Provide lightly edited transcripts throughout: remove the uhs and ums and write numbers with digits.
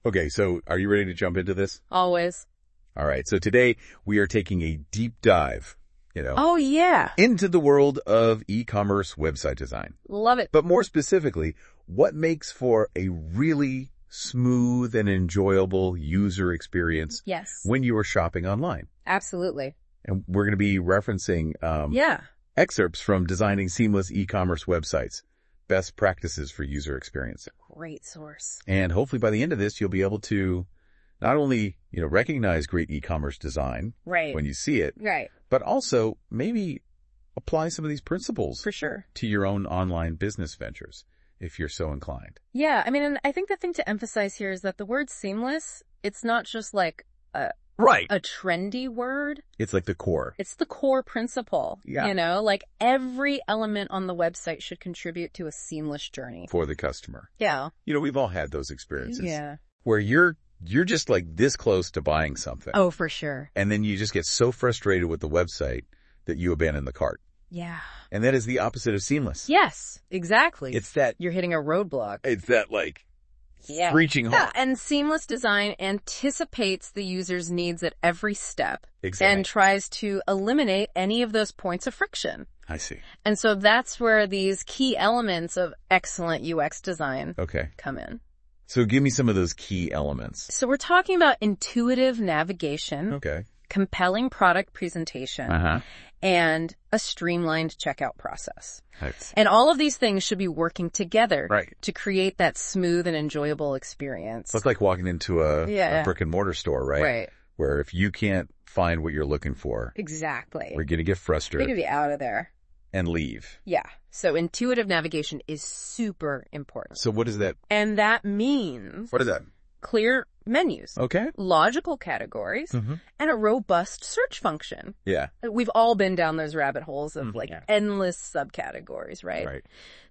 Okay, so are you ready to jump into this? Always. All right, so today we are taking a deep dive, Oh, yeah. into the world of e-commerce website design. Love it. But more specifically, what makes for a really smooth and enjoyable user experience Yes. when you are shopping online? Absolutely. And we're going to be referencing Yeah. excerpts from Designing Seamless E-commerce Websites, Best Practices for User Experience. Great source. And hopefully by the end of this, you'll be able to not only, recognize great e-commerce design Right. when you see it, Right. but also maybe apply some of these principles For sure. to your own online business ventures, if you're so inclined. Yeah. I mean, and I think the thing to emphasize here is that the word seamless, it's not just like Right. a trendy word. It's like the core. It's the core principle. Yeah. Like every element on the website should contribute to a seamless journey. For the customer. Yeah. We've all had those experiences. Yeah. Where you're just like this close to buying something. Oh, for sure. And then you just get so frustrated with the website that you abandon the cart. Yeah. And that is the opposite of seamless. Yes, exactly. It's that You're hitting a roadblock. Yeah. reaching home. Yeah, and seamless design anticipates the user's needs at every step. Exactly. And tries to eliminate any of those points of friction. I see. And so that's where these key elements of excellent UX design Okay. come in. So give me some of those key elements. So we're talking about intuitive navigation, Okay. compelling product presentation, Uh-huh. and a streamlined checkout process. That's And all of these things should be working together right. to create that smooth and enjoyable experience. So it's like walking into a Yeah. brick and mortar store, right? Right. Where if you can't find what you're looking for, Exactly. we're going to get You're frustrated going to be out of there. and leave. Yeah. So intuitive navigation is super important. So what is that? And that means What is that? clear menus, Okay. logical categories, Mm-hmm. and a robust search function. Yeah. We've all been down those rabbit holes of Yeah. endless subcategories, right? Right.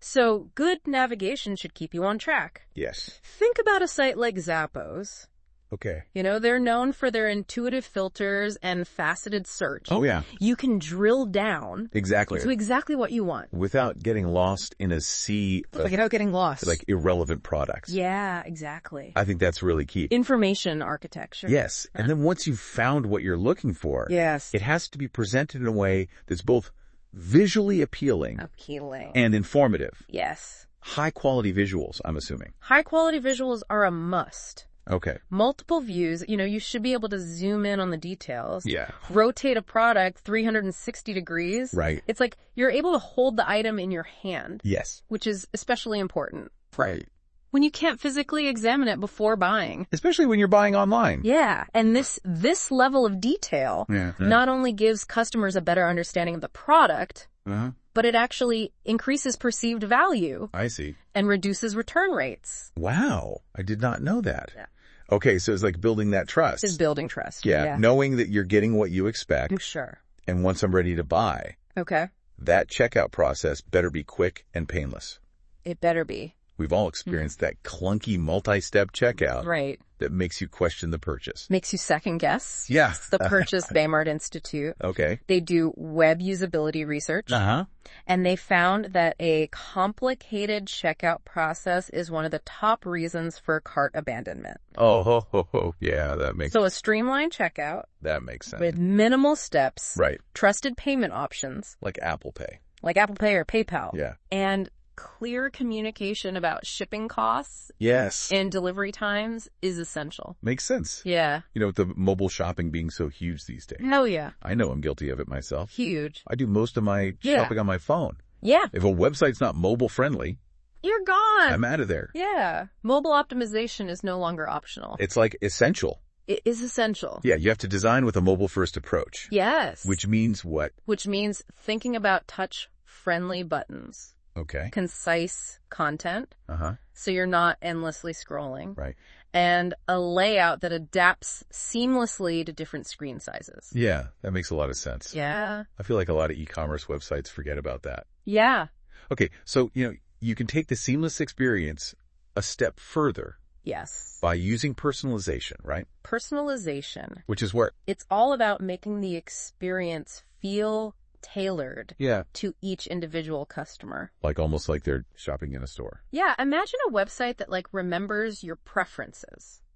So good navigation should keep you on track. Yes. Think about a site like Zappos. Okay. They're known for their intuitive filters and faceted search. Oh, yeah. You can drill down Exactly. to exactly what you want Without getting lost in a sea of without getting lost. irrelevant products. Yeah, exactly. I think that's really key. Information architecture. Yes. And then once you've found what you're looking for, Yes. it has to be presented in a way that's both visually appealing Appealing. and informative. Yes. High quality visuals, I'm assuming. High quality visuals are a must. Okay. Multiple views, you should be able to zoom in on the details. Yeah. Rotate a product 360 degrees. Right. It's like you're able to hold the item in your hand, Yes. which is especially important Right. when you can't physically examine it before buying. Especially when you're buying online. Yeah, and this level of detail Yeah. not only gives customers a better understanding of the product, Uh-huh. but it actually increases perceived value I see. and reduces return rates. Wow. I did not know that. Yeah. Okay. So it's like building that trust. Is building trust. Yeah. Knowing that you're getting what you expect. Sure. And once I'm ready to buy, Okay. that checkout process better be quick and painless. It better be. We've all experienced that clunky multi-step checkout Right. that makes you question the purchase. Makes you second guess. Yeah. It's the Purchase Baymard Institute. Okay. They do web usability research, Uh-huh. and they found that a complicated checkout process is one of the top reasons for cart abandonment. Oh, ho, ho, ho. Yeah, that makes So a streamlined checkout sense. with minimal steps, Right. trusted payment options Like Apple Pay. like Apple Pay or PayPal, Yeah. and clear communication about shipping costs Yes. and delivery times is essential. Makes sense. Yeah. With the mobile shopping being so huge these days. Hell yeah. I know I'm guilty of it myself. Huge. I do most of my Yeah. shopping on my phone. Yeah. If a website's not mobile friendly, You're gone. I'm out of there. Yeah. Mobile optimization is no longer optional. It's like essential. It is essential. Yeah, you have to design with a mobile first approach. Yes. Which means what? Which means thinking about touch-friendly buttons, Okay. concise content, Uh-huh. so you're not endlessly scrolling, Right. and a layout that adapts seamlessly to different screen sizes. Yeah, that makes a lot of sense. Yeah. I feel like a lot of e-commerce websites forget about that. Yeah. Okay, so, you can take the seamless experience a step further Yes. by using personalization, right? Personalization. Which is where, It's all about making the experience feel tailored yeah, to each individual customer. like almost like they're shopping in a store. Yeah, imagine a website that remembers your preferences.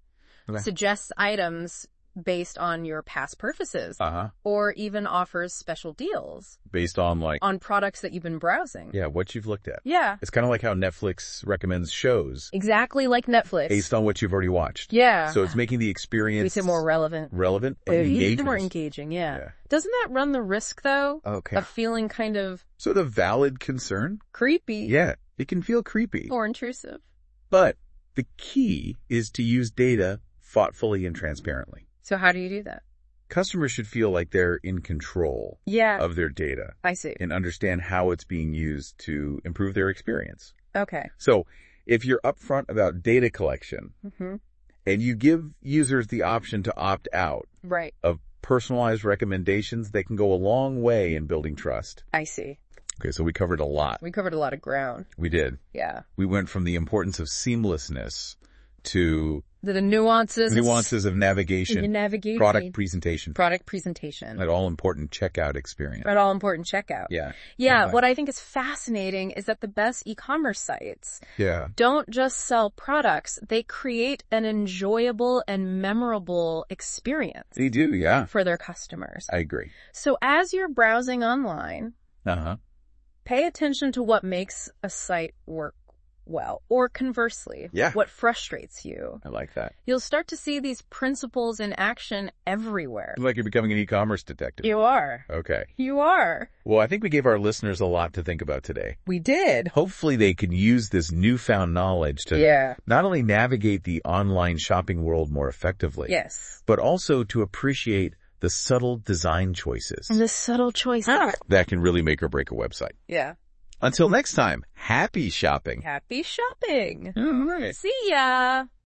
Okay. suggests items based on your past purchases, or even offers special deals Based on like, on products that you've been browsing. yeah, what you've looked at. Yeah. It's kind of like how Netflix recommends shows Exactly like Netflix. based on what you've already watched. Yeah. So it's making the experience Makes it more relevant. and engaging. More engaging, yeah. Yeah. Doesn't that run the risk, though, Okay. of feeling kind of So the valid concern? creepy Yeah, it can feel creepy. or intrusive? But the key is to use data thoughtfully and transparently. So how do you do that? Customers should feel like they're in control Yeah, of their data I see. and understand how it's being used to improve their experience. Okay. So if you're upfront about data collection Mm-hmm. and you give users the option to opt out Right. of personalized recommendations, they can go a long way in building trust. I see. Okay, so we covered a lot. We covered a lot of ground. We did. Yeah. We went from the importance of seamlessness to The nuances. of navigation, In navigation. product presentation, Product presentation. that all-important checkout experience. An all-important checkout. Yeah. Yeah, Okay. what I think is fascinating is that the best e-commerce sites Yeah. don't just sell products, they create an enjoyable and memorable experience They do, yeah. for their customers. I agree. So as you're browsing online, Uh-huh. pay attention to what makes a site work well, or conversely, Yeah. what frustrates you. I like that. You'll start to see these principles in action everywhere. Like you're becoming an e-commerce detective. You are. Okay. You are. Well, I think we gave our listeners a lot to think about today. We did. Hopefully they can use this newfound knowledge to Yeah. not only navigate the online shopping world more effectively, Yes. but also to appreciate the subtle design choices And the subtle choice. that can really make or break a website. Yeah. Until next time, happy shopping. Happy shopping. All right. See ya.